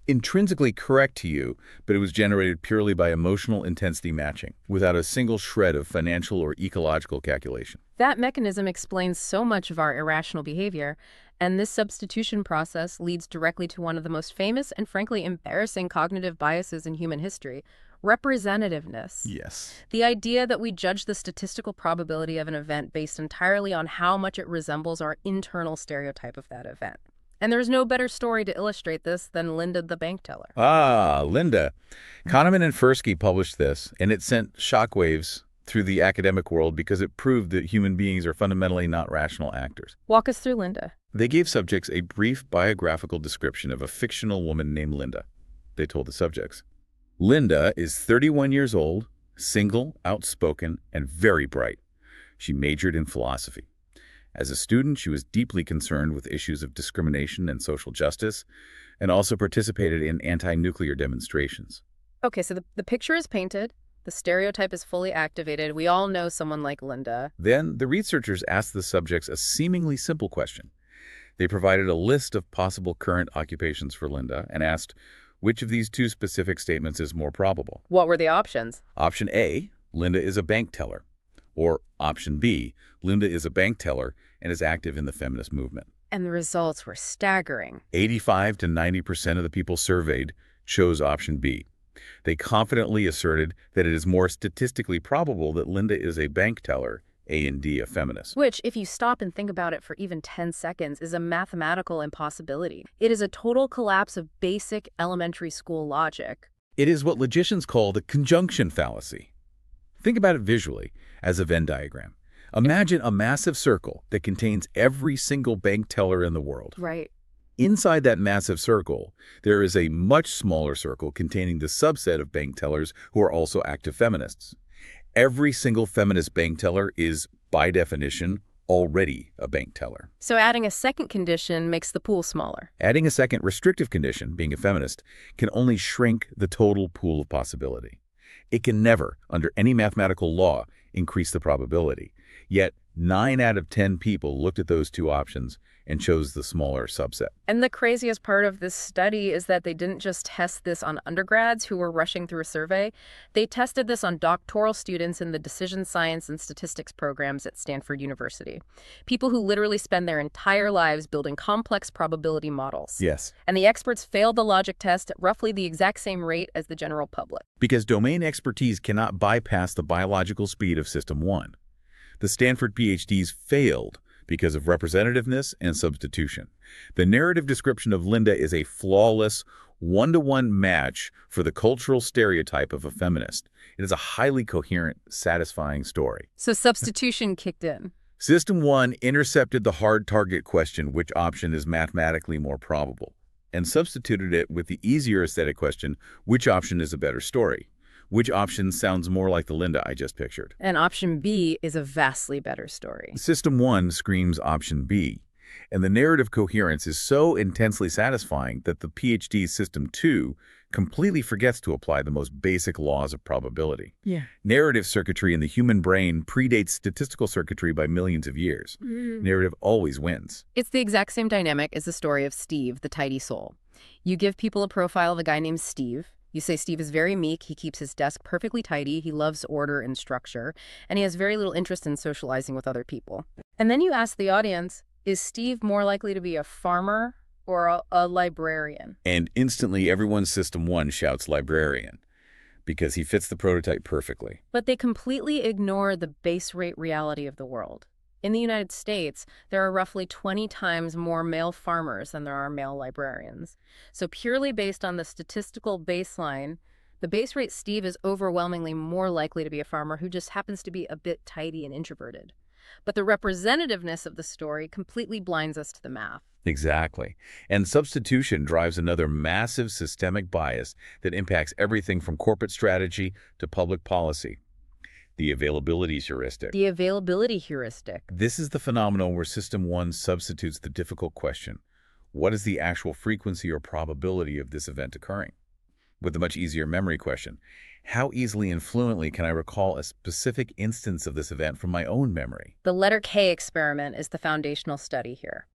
intrinsically correct to you, but it was generated purely by emotional intensity matching, without a single shred of financial or ecological calculation. That mechanism explains so much of our irrational behavior, and this substitution process leads directly to one of the most famous and frankly embarrassing cognitive biases in human history: representativeness. Yes. The idea that we judge the statistical probability of an event based entirely on how much it resembles our internal stereotype of that event. And there's no better story to illustrate this than Linda the bank teller. Ah, Linda. Kahneman and Tversky published this, and it sent shockwaves through the academic world because it proved that human beings are fundamentally not rational actors. Walk us through Linda. They gave subjects a brief biographical description of a fictional woman named Linda. They told the subjects, Linda is thirty-one years old, single, outspoken, and very bright. She majored in philosophy. As a student, she was deeply concerned with issues of discrimination and social justice, and also participated in anti-nuclear demonstrations. Okay, so the, the picture is painted, the stereotype is fully activated, we all know someone like Linda. Then, the researchers asked the subjects a seemingly simple question. They provided a list of possible current occupations for Linda and asked, which of these two specific statements is more probable? What were the options? Option A, Linda is a bank teller. Or option B, Linda is a bank teller and is active in the feminist movement. And the results were staggering. eighty-five to ninety percent of the people surveyed chose option B. They confidently asserted that it is more statistically probable that Linda is a bank teller, A and D a feminist. Which, if you stop and think about it for even ten seconds, is a mathematical impossibility. It is a total collapse of basic elementary school logic. It is what logicians call the conjunction fallacy. Think about it visually as a Venn diagram. Imagine a massive circle that contains every single bank teller in the world. Right. Inside that massive circle, there is a much smaller circle containing the subset of bank tellers who are also active feminists. Every single feminist bank teller is, by definition, already a bank teller. So adding a second condition makes the pool smaller. Adding a second restrictive condition, being a feminist, can only shrink the total pool of possibility. It can never, under any mathematical law, increase the probability. Yet, nine out of ten people looked at those two options and chose the smaller subset. And the craziest part of this study is that they didn't just test this on undergrads who were rushing through a survey. They tested this on doctoral students in the decision science and statistics programs at Stanford University. People who literally spend their entire lives building complex probability models. Yes. And the experts failed the logic test at roughly the exact same rate as the general public. Because domain expertise cannot bypass the biological speed of System one. The Stanford PhDs failed because of representativeness and substitution. The narrative description of Linda is a flawless, one-to-one match for the cultural stereotype of a feminist. It is a highly coherent, satisfying story. So substitution kicked in. System one intercepted the hard target question, which option is mathematically more probable, and substituted it with the easier aesthetic question, which option is a better story? Which option sounds more like the Linda I just pictured? And option B is a vastly better story. System one screams option B, and the narrative coherence is so intensely satisfying that the PhD System two completely forgets to apply the most basic laws of probability. Yeah. Narrative circuitry in the human brain predates statistical circuitry by millions of years. Mm. Narrative always wins. It's the exact same dynamic as the story of Steve, the tidy soul. You give people a profile of a guy named Steve. You say Steve is very meek, he keeps his desk perfectly tidy, he loves order and structure, and he has very little interest in socializing with other people. And then you ask the audience, is Steve more likely to be a farmer or a, a librarian? And instantly everyone's System one shouts librarian, because he fits the prototype perfectly. But they completely ignore the base rate reality of the world. In the United States, there are roughly twenty times more male farmers than there are male librarians. So purely based on the statistical baseline, the base rate Steve is overwhelmingly more likely to be a farmer who just happens to be a bit tidy and introverted. But the representativeness of the story completely blinds us to the math. Exactly. And substitution drives another massive systemic bias that impacts everything from corporate strategy to public policy. The availability heuristic. The availability heuristic. This is the phenomenon where System one substitutes the difficult question, what is the actual frequency or probability of this event occurring? With the much easier memory question, how easily and fluently can I recall a specific instance of this event from my own memory? The letter K experiment is the foundational study here.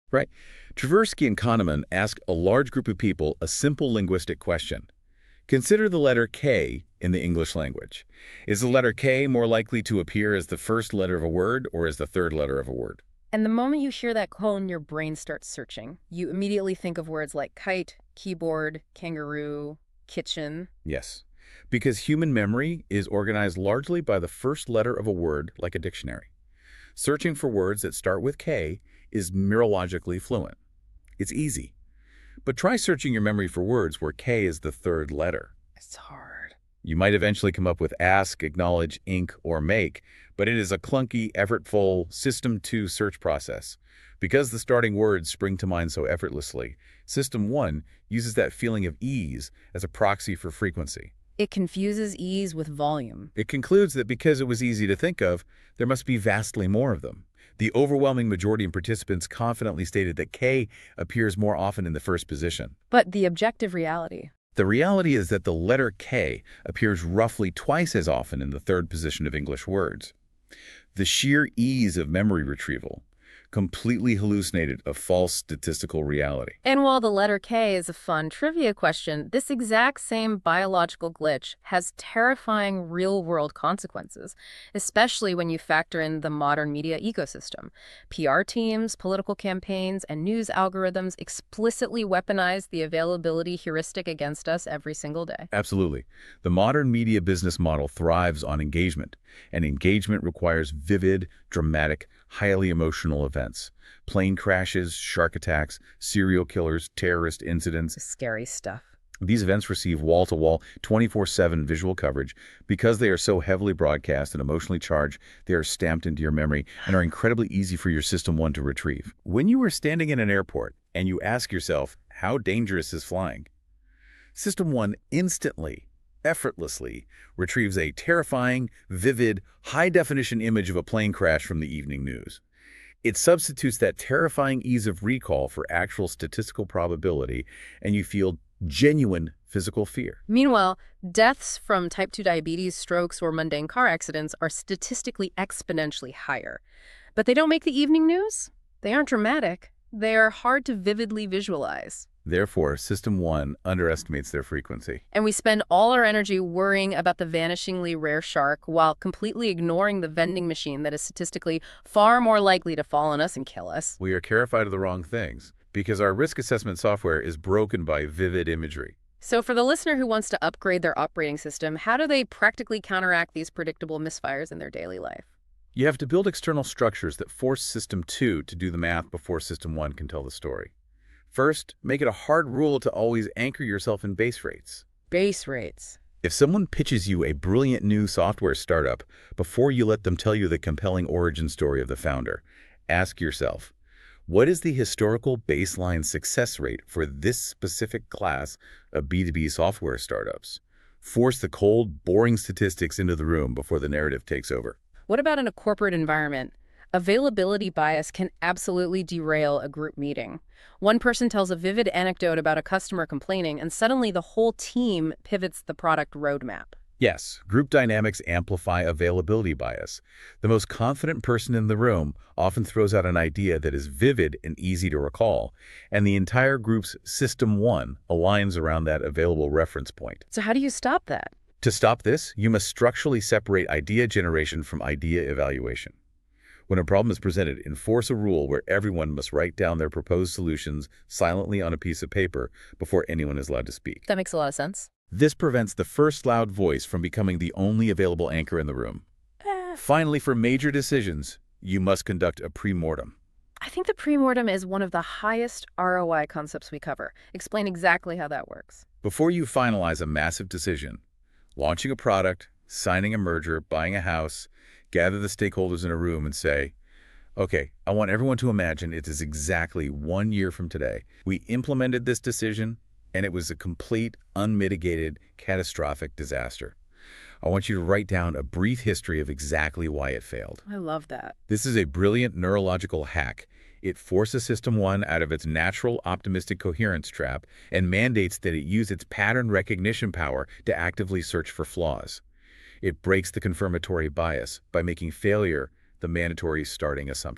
Right? Tversky and Kahneman ask a large group of people a simple linguistic question. Consider the letter K in the English language. Is the letter K more likely to appear as the first letter of a word or as the third letter of a word? And the moment you hear that cone, your brain starts searching. You immediately think of words like kite, keyboard, kangaroo, kitchen. Yes, because human memory is organized largely by the first letter of a word, like a dictionary. Searching for words that start with K is neurologically fluent. It's easy. But try searching your memory for words where K is the third letter. It's hard. You might eventually come up with ask, acknowledge, ink, or make, but it is a clunky, effortful System two search process. Because the starting words spring to mind so effortlessly, System one uses that feeling of ease as a proxy for frequency. It confuses ease with volume. It concludes that because it was easy to think of, there must be vastly more of them. The overwhelming majority of participants confidently stated that K appears more often in the first position. But the objective reality. The reality is that the letter K appears roughly twice as often in the third position of English words. The sheer ease of memory retrieval completely hallucinated a false statistical reality. And while the letter K is a fun trivia question, this exact same biological glitch has terrifying real-world consequences, especially when you factor in the modern media ecosystem. P R teams, political campaigns, and news algorithms explicitly weaponize the availability heuristic against us every single day. Absolutely. The modern media business model thrives on engagement, and engagement requires vivid, dramatic, highly emotional events. Plane crashes, shark attacks, serial killers, terrorist incidents. Scary stuff. These events receive wall-to-wall, twenty-four seven visual coverage. Because they are so heavily broadcast and emotionally charged, they are stamped into your memory and are incredibly easy for your System one to retrieve. When you are standing in an airport and you ask yourself, how dangerous is flying? System one instantly, effortlessly retrieves a terrifying, vivid, high-definition image of a plane crash from the evening news. It substitutes that terrifying ease of recall for actual statistical probability, and you feel genuine physical fear. Meanwhile, deaths from type two diabetes, strokes, or mundane car accidents are statistically exponentially higher. But they don't make the evening news? They aren't dramatic. They are hard to vividly visualize. Therefore, System one underestimates their frequency. And we spend all our energy worrying about the vanishingly rare shark while completely ignoring the vending machine that is statistically far more likely to fall on us and kill us. We are terrified of the wrong things because our risk assessment software is broken by vivid imagery. So for the listener who wants to upgrade their operating system, how do they practically counteract these predictable misfires in their daily life? You have to build external structures that force System two to do the math before System one can tell the story. First, make it a hard rule to always anchor yourself in base rates. Base rates. If someone pitches you a brilliant new software startup, before you let them tell you the compelling origin story of the founder, ask yourself, what is the historical baseline success rate for this specific class of B two B software startups? Force the cold, boring statistics into the room before the narrative takes over. What about in a corporate environment? Availability bias can absolutely derail a group meeting. One person tells a vivid anecdote about a customer complaining, and suddenly the whole team pivots the product roadmap. Yes, group dynamics amplify availability bias. The most confident person in the room often throws out an idea that is vivid and easy to recall, and the entire group's System one aligns around that available reference point. So how do you stop that? To stop this, you must structurally separate idea generation from idea evaluation. When a problem is presented, enforce a rule where everyone must write down their proposed solutions silently on a piece of paper before anyone is allowed to speak. That makes a lot of sense. This prevents the first loud voice from becoming the only available anchor in the room. Uh, Finally, for major decisions, you must conduct a pre-mortem. I think the pre-mortem is one of the highest R O I concepts we cover. Explain exactly how that works. Before you finalize a massive decision, launching a product, signing a merger, buying a house, gather the stakeholders in a room and say, okay, I want everyone to imagine it is exactly one year from today. We implemented this decision, and it was a complete, unmitigated, catastrophic disaster. I want you to write down a brief history of exactly why it failed. I love that. This is a brilliant neurological hack. It forces System one out of its natural optimistic coherence trap and mandates that it use its pattern recognition power to actively search for flaws. It breaks the confirmatory bias by making failure the mandatory starting assumption.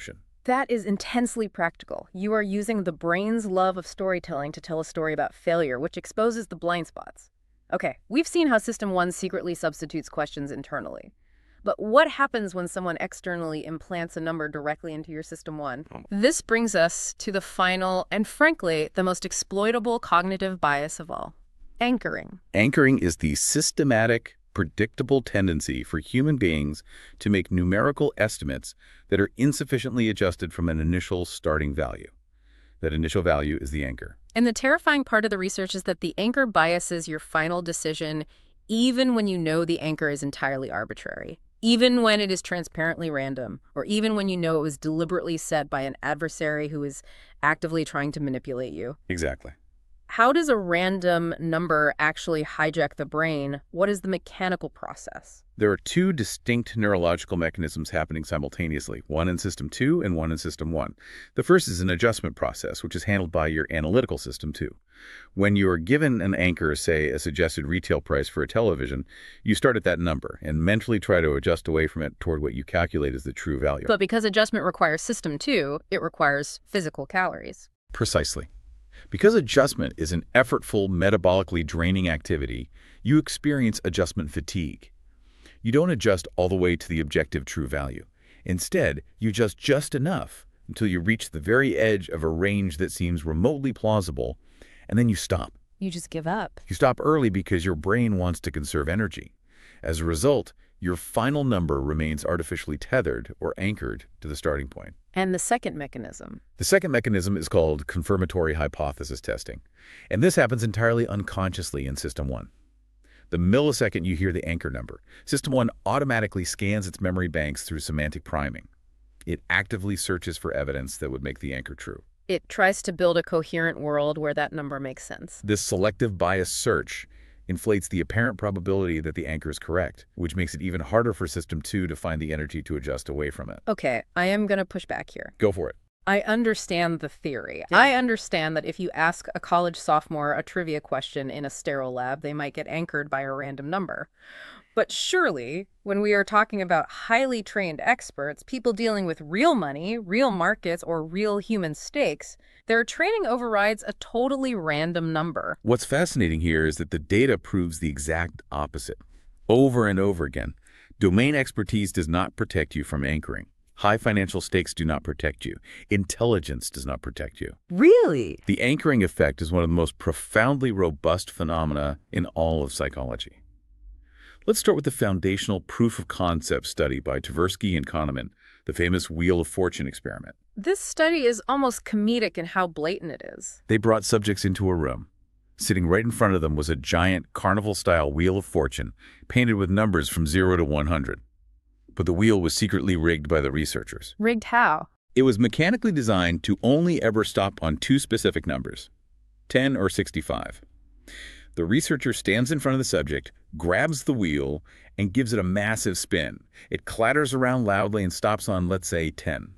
That is intensely practical. You are using the brain's love of storytelling to tell a story about failure, which exposes the blind spots. Okay, we've seen how System one secretly substitutes questions internally. But what happens when someone externally implants a number directly into your System one? This brings us to the final and, frankly, the most exploitable cognitive bias of all: anchoring. Anchoring is the systematic, predictable tendency for human beings to make numerical estimates that are insufficiently adjusted from an initial starting value. That initial value is the anchor. And the terrifying part of the research is that the anchor biases your final decision even when you know the anchor is entirely arbitrary, even when it is transparently random, or even when you know it was deliberately set by an adversary who is actively trying to manipulate you. Exactly. How does a random number actually hijack the brain? What is the mechanical process? There are two distinct neurological mechanisms happening simultaneously, one in System two and one in System one. The first is an adjustment process, which is handled by your analytical System two. When you are given an anchor, say a suggested retail price for a television, you start at that number and mentally try to adjust away from it toward what you calculate as the true value. But because adjustment requires System two, it requires physical calories. Precisely. Because adjustment is an effortful, metabolically draining activity, you experience adjustment fatigue. You don't adjust all the way to the objective true value. Instead, you adjust just enough until you reach the very edge of a range that seems remotely plausible, and then you stop. You just give up. You stop early because your brain wants to conserve energy. As a result, your final number remains artificially tethered or anchored to the starting point. And the second mechanism? The second mechanism is called confirmatory hypothesis testing, and this happens entirely unconsciously in System one. The millisecond you hear the anchor number, System one automatically scans its memory banks through semantic priming. It actively searches for evidence that would make the anchor true. It tries to build a coherent world where that number makes sense. This selective bias search inflates the apparent probability that the anchor is correct, which makes it even harder for System two to find the energy to adjust away from it. Okay, I am going to push back here. Go for it. I understand the theory. I understand that if you ask a college sophomore a trivia question in a sterile lab, they might get anchored by a random number. But surely, when we are talking about highly trained experts, people dealing with real money, real markets, or real human stakes, their training overrides a totally random number. What's fascinating here is that the data proves the exact opposite. Over and over again, domain expertise does not protect you from anchoring. High financial stakes do not protect you. Intelligence does not protect you. Really? The anchoring effect is one of the most profoundly robust phenomena in all of psychology. Let's start with the foundational proof-of-concept study by Tversky and Kahneman, the famous Wheel of Fortune experiment. This study is almost comedic in how blatant it is. They brought subjects into a room. Sitting right in front of them was a giant carnival-style Wheel of Fortune painted with numbers from zero to one hundred. But the wheel was secretly rigged by the researchers. Rigged how? It was mechanically designed to only ever stop on two specific numbers, ten or sixty-five. The researcher stands in front of the subject, grabs the wheel, and gives it a massive spin. It clatters around loudly and stops on, let's say, ten.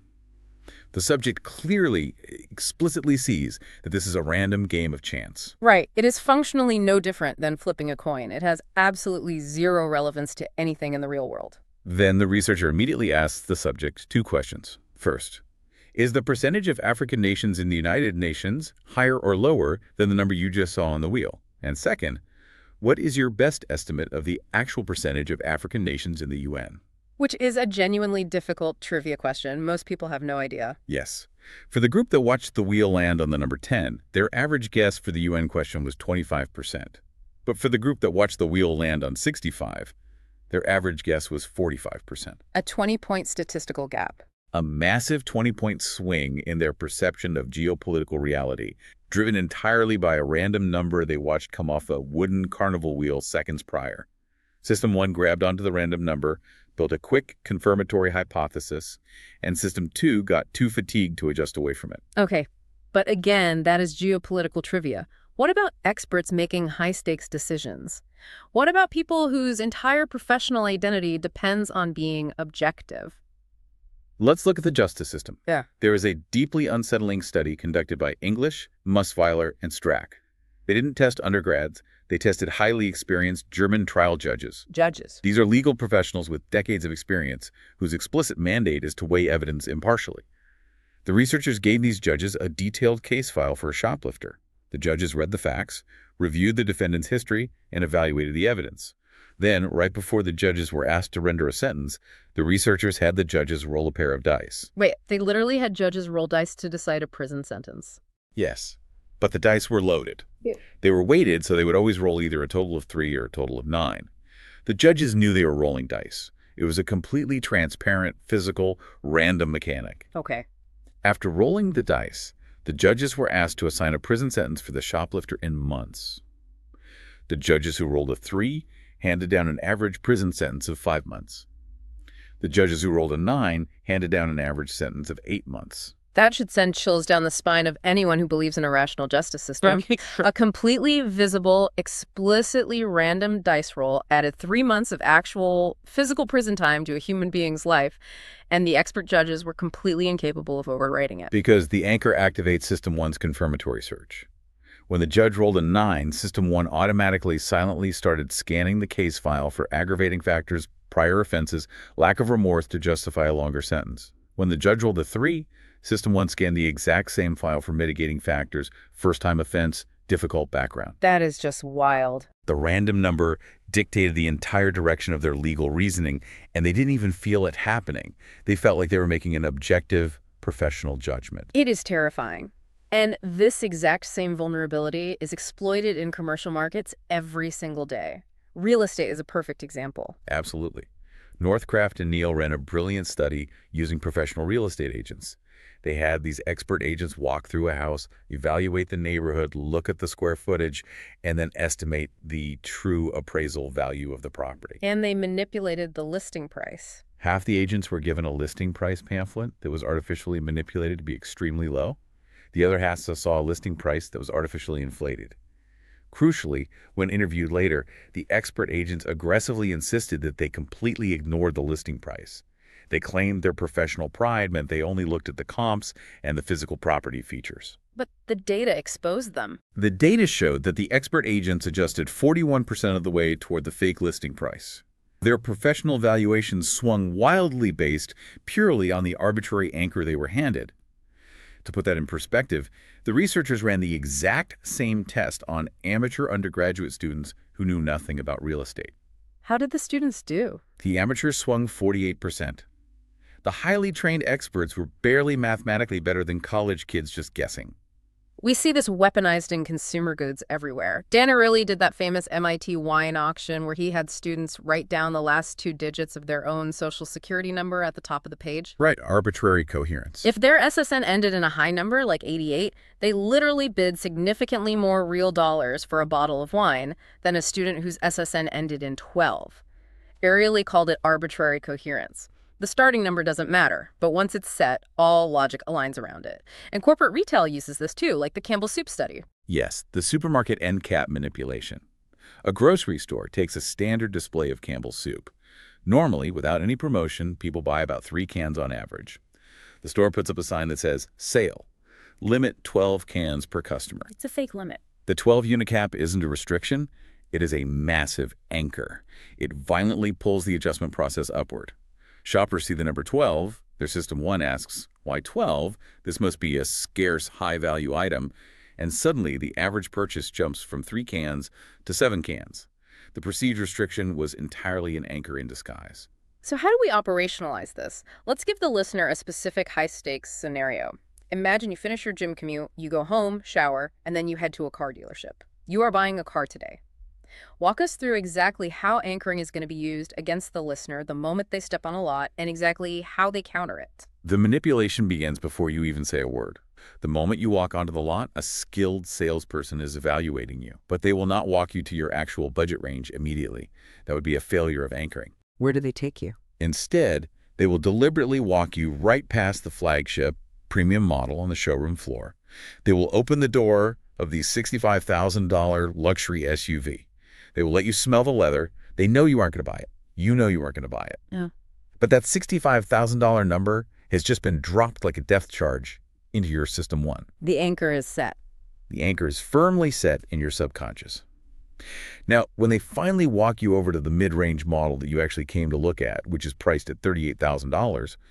The subject clearly, explicitly sees that this is a random game of chance. Right. It is functionally no different than flipping a coin. It has absolutely zero relevance to anything in the real world. Then the researcher immediately asks the subject two questions. First, is the percentage of African nations in the United Nations higher or lower than the number you just saw on the wheel? And second, what is your best estimate of the actual percentage of African nations in the U N? Which is a genuinely difficult trivia question. Most people have no idea. Yes. For the group that watched the wheel land on the number ten, their average guess for the U N question was twenty-five percent. But for the group that watched the wheel land on sixty-five, their average guess was forty-five percent. A twenty-point statistical gap. A massive twenty-point swing in their perception of geopolitical reality, driven entirely by a random number they watched come off a wooden carnival wheel seconds prior. System one grabbed onto the random number, built a quick confirmatory hypothesis, and System two got too fatigued to adjust away from it. Okay, but again, that is geopolitical trivia. What about experts making high-stakes decisions? What about people whose entire professional identity depends on being objective? Let's look at the justice system. Yeah. There is a deeply unsettling study conducted by English, Musweiler, and Strack. They didn't test undergrads. They tested highly experienced German trial judges. Judges. These are legal professionals with decades of experience whose explicit mandate is to weigh evidence impartially. The researchers gave these judges a detailed case file for a shoplifter. The judges read the facts, reviewed the defendant's history, and evaluated the evidence. Then, right before the judges were asked to render a sentence, the researchers had the judges roll a pair of dice. Wait, they literally had judges roll dice to decide a prison sentence. Yes, but the dice were loaded. Yeah. They were weighted, so they would always roll either a total of three or a total of nine. The judges knew they were rolling dice. It was a completely transparent, physical, random mechanic. Okay. After rolling the dice, the judges were asked to assign a prison sentence for the shoplifter in months. The judges who rolled a three handed down an average prison sentence of five months. The judges who rolled a nine handed down an average sentence of eight months. That should send chills down the spine of anyone who believes in a rational justice system. A completely visible, explicitly random dice roll added three months of actual physical prison time to a human being's life, and the expert judges were completely incapable of overriding it. Because the anchor activates System one's confirmatory search. When the judge rolled a nine, System one automatically silently started scanning the case file for aggravating factors, prior offenses, lack of remorse to justify a longer sentence. When the judge rolled a three, System one scanned the exact same file for mitigating factors, first-time offense, difficult background. That is just wild. The random number dictated the entire direction of their legal reasoning, and they didn't even feel it happening. They felt like they were making an objective, professional judgment. It is terrifying. And this exact same vulnerability is exploited in commercial markets every single day. Real estate is a perfect example. Absolutely. Northcraft and Neal ran a brilliant study using professional real estate agents. They had these expert agents walk through a house, evaluate the neighborhood, look at the square footage, and then estimate the true appraisal value of the property. And they manipulated the listing price. Half the agents were given a listing price pamphlet that was artificially manipulated to be extremely low. The other half saw a listing price that was artificially inflated. Crucially, when interviewed later, the expert agents aggressively insisted that they completely ignored the listing price. They claimed their professional pride meant they only looked at the comps and the physical property features. But the data exposed them. The data showed that the expert agents adjusted forty-one percent of the way toward the fake listing price. Their professional valuations swung wildly based purely on the arbitrary anchor they were handed. To put that in perspective, the researchers ran the exact same test on amateur undergraduate students who knew nothing about real estate. How did the students do? The amateurs swung forty-eight percent. The highly trained experts were barely mathematically better than college kids just guessing. We see this weaponized in consumer goods everywhere. Dan Ariely did that famous M I T wine auction where he had students write down the last two digits of their own social security number at the top of the page. Right, arbitrary coherence. If their S S N ended in a high number, like eighty-eight, they literally bid significantly more real dollars for a bottle of wine than a student whose S S N ended in twelve. Ariely called it arbitrary coherence. The starting number doesn't matter, but once it's set, all logic aligns around it. And corporate retail uses this too, like the Campbell Soup study. Yes, the supermarket end cap manipulation. A grocery store takes a standard display of Campbell's Soup. Normally, without any promotion, people buy about three cans on average. The store puts up a sign that says, sale, limit twelve cans per customer. It's a fake limit. The twelve unit cap isn't a restriction, it is a massive anchor. It violently pulls the adjustment process upward. Shoppers see the number twelve, their System one asks, why twelve? This must be a scarce, high-value item, and suddenly the average purchase jumps from three cans to seven cans. The perceived restriction was entirely an anchor in disguise. So how do we operationalize this? Let's give the listener a specific high-stakes scenario. Imagine you finish your gym commute, you go home, shower, and then you head to a car dealership. You are buying a car today. Walk us through exactly how anchoring is going to be used against the listener the moment they step on a lot and exactly how they counter it. The manipulation begins before you even say a word. The moment you walk onto the lot, a skilled salesperson is evaluating you, but they will not walk you to your actual budget range immediately. That would be a failure of anchoring. Where do they take you? Instead, they will deliberately walk you right past the flagship premium model on the showroom floor. They will open the door of the sixty-five thousand dollar luxury S U V. They will let you smell the leather. They know you aren't going to buy it. You know you aren't going to buy it. Yeah. But that sixty-five thousand dollar number has just been dropped like a depth charge into your System one. The anchor is set. The anchor is firmly set in your subconscious. Now, when they finally walk you over to the mid-range model that you actually came to look at, which is priced at thirty-eight thousand dollars,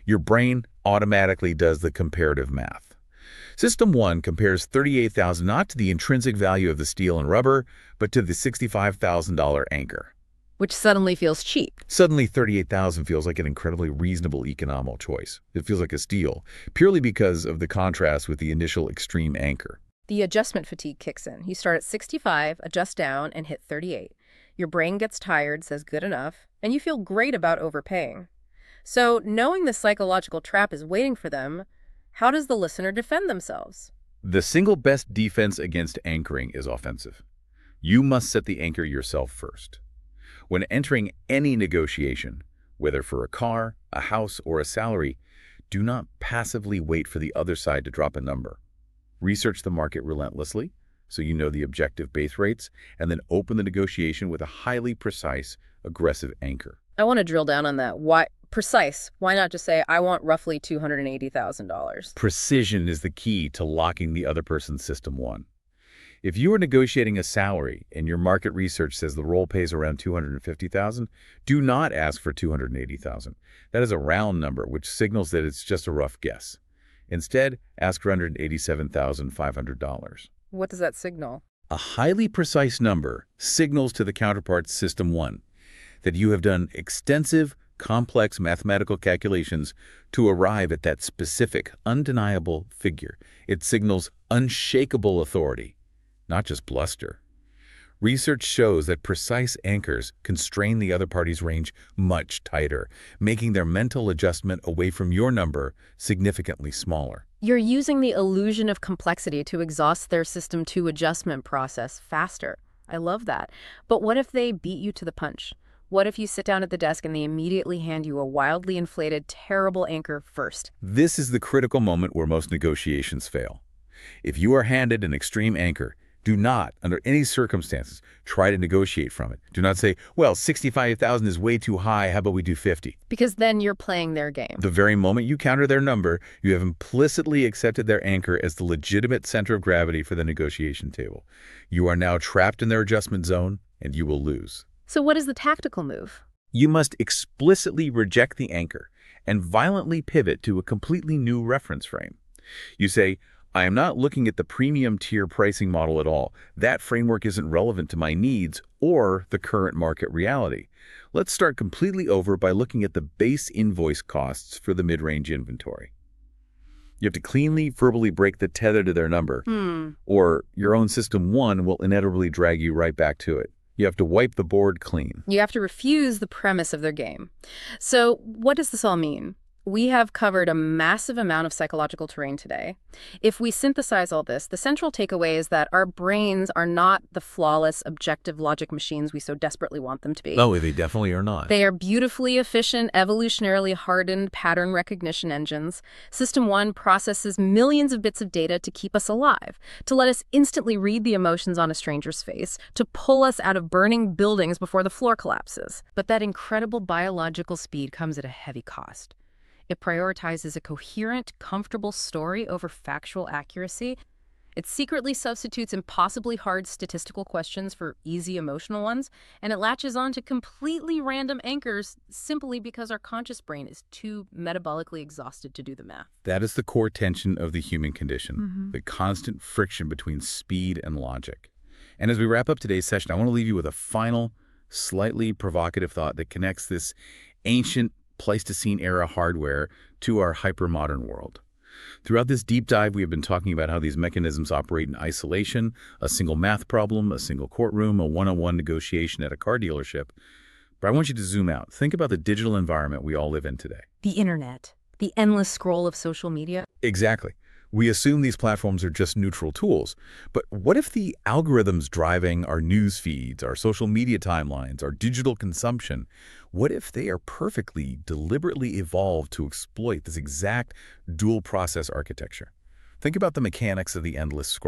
Your brain automatically does the comparative math. System one compares thirty-eight thousand dollars not to the intrinsic value of the steel and rubber, but to the sixty-five thousand dollar anchor. Which suddenly feels cheap. Suddenly, thirty-eight thousand dollars feels like an incredibly reasonable economic choice. It feels like a steal, purely because of the contrast with the initial extreme anchor. The adjustment fatigue kicks in. You start at sixty-five, adjust down, and hit thirty-eight. Your brain gets tired, says good enough, and you feel great about overpaying. So, knowing the psychological trap is waiting for them, how does the listener defend themselves? The single best defense against anchoring is offensive. You must set the anchor yourself first. When entering any negotiation, whether for a car, a house, or a salary, do not passively wait for the other side to drop a number. Research the market relentlessly, so you know the objective base rates, and then open the negotiation with a highly precise, aggressive anchor. I want to drill down on that. Why precise? Why not just say, I want roughly two hundred eighty thousand dollars? Precision is the key to locking the other person's system one. If you are negotiating a salary and your market research says the role pays around two hundred fifty thousand dollars, do not ask for two hundred eighty thousand dollars. That is a round number, which signals that it's just a rough guess. Instead, ask for one hundred eighty-seven thousand five hundred dollars. What does that signal? A highly precise number signals to the counterpart's system one that you have done extensive, complex mathematical calculations to arrive at that specific, undeniable figure. It signals unshakable authority, not just bluster. Research shows that precise anchors constrain the other party's range much tighter, making their mental adjustment away from your number significantly smaller. You're using the illusion of complexity to exhaust their system two adjustment process faster. I love that. But what if they beat you to the punch? What if you sit down at the desk and they immediately hand you a wildly inflated, terrible anchor first? This is the critical moment where most negotiations fail. If you are handed an extreme anchor, do not, under any circumstances, try to negotiate from it. Do not say, well, sixty-five thousand is way too high, how about we do fifty? Because then you're playing their game. The very moment you counter their number, you have implicitly accepted their anchor as the legitimate center of gravity for the negotiation table. You are now trapped in their adjustment zone, and you will lose. So what is the tactical move? You must explicitly reject the anchor and violently pivot to a completely new reference frame. You say, I am not looking at the premium tier pricing model at all. That framework isn't relevant to my needs or the current market reality. Let's start completely over by looking at the base invoice costs for the mid-range inventory. You have to cleanly, verbally break the tether to their number, Hmm. or your own system one will inevitably drag you right back to it. You have to wipe the board clean. You have to refuse the premise of their game. So what does this all mean? We have covered a massive amount of psychological terrain today. If we synthesize all this, the central takeaway is that our brains are not the flawless, objective logic machines we so desperately want them to be. No, they definitely are not. They are beautifully efficient, evolutionarily hardened pattern recognition engines. System one processes millions of bits of data to keep us alive, to let us instantly read the emotions on a stranger's face, to pull us out of burning buildings before the floor collapses. But that incredible biological speed comes at a heavy cost. It prioritizes a coherent, comfortable story over factual accuracy. It secretly substitutes impossibly hard statistical questions for easy emotional ones, and it latches on to completely random anchors simply because our conscious brain is too metabolically exhausted to do the math. That is the core tension of the human condition, Mm-hmm. the constant friction between speed and logic. And as we wrap up today's session, I want to leave you with a final, slightly provocative thought that connects this ancient Pleistocene-era hardware to our hyper-modern world. Throughout this deep dive, we have been talking about how these mechanisms operate in isolation, a single math problem, a single courtroom, a one-on-one negotiation at a car dealership. But I want you to zoom out. Think about the digital environment we all live in today. The internet, the endless scroll of social media. Exactly. We assume these platforms are just neutral tools. But what if the algorithms driving our news feeds, our social media timelines, our digital consumption, what if they are perfectly, deliberately evolved to exploit this exact dual process architecture? Think about the mechanics of the endless scroll.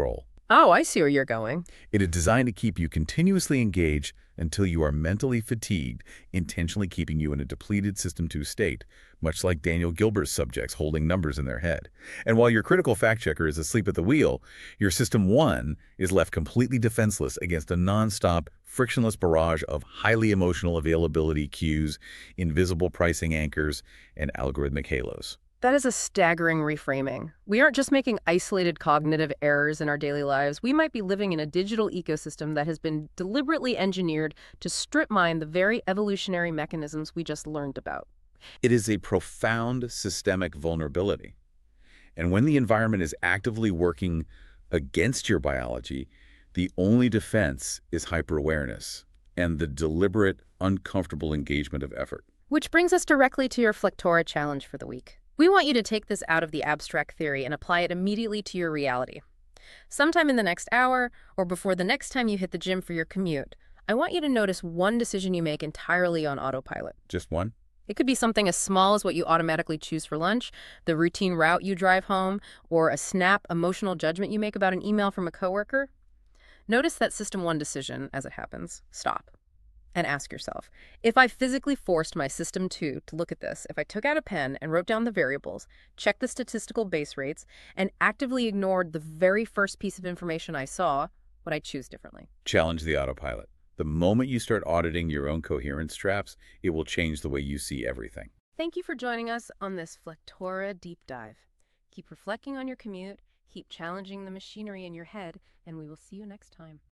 Oh, I see where you're going. It is designed to keep you continuously engaged until you are mentally fatigued, intentionally keeping you in a depleted System two state, much like Daniel Gilbert's subjects holding numbers in their head. And while your critical fact-checker is asleep at the wheel, your System one is left completely defenseless against a nonstop, frictionless barrage of highly emotional availability cues, invisible pricing anchors, and algorithmic halos. That is a staggering reframing. We aren't just making isolated cognitive errors in our daily lives. We might be living in a digital ecosystem that has been deliberately engineered to strip mine the very evolutionary mechanisms we just learned about. It is a profound systemic vulnerability. And when the environment is actively working against your biology, the only defense is hyper-awareness and the deliberate, uncomfortable engagement of effort. Which brings us directly to your Flectora challenge for the week. We want you to take this out of the abstract theory and apply it immediately to your reality. Sometime in the next hour, or before the next time you hit the gym for your commute, I want you to notice one decision you make entirely on autopilot. Just one? It could be something as small as what you automatically choose for lunch, the routine route you drive home, or a snap emotional judgment you make about an email from a coworker. Notice that System one decision as it happens. Stop. And ask yourself, if I physically forced my System two to look at this, if I took out a pen and wrote down the variables, checked the statistical base rates, and actively ignored the very first piece of information I saw, would I choose differently? Challenge the autopilot. The moment you start auditing your own coherence traps, it will change the way you see everything. Thank you for joining us on this Flectora deep dive. Keep reflecting on your commute, keep challenging the machinery in your head, and we will see you next time.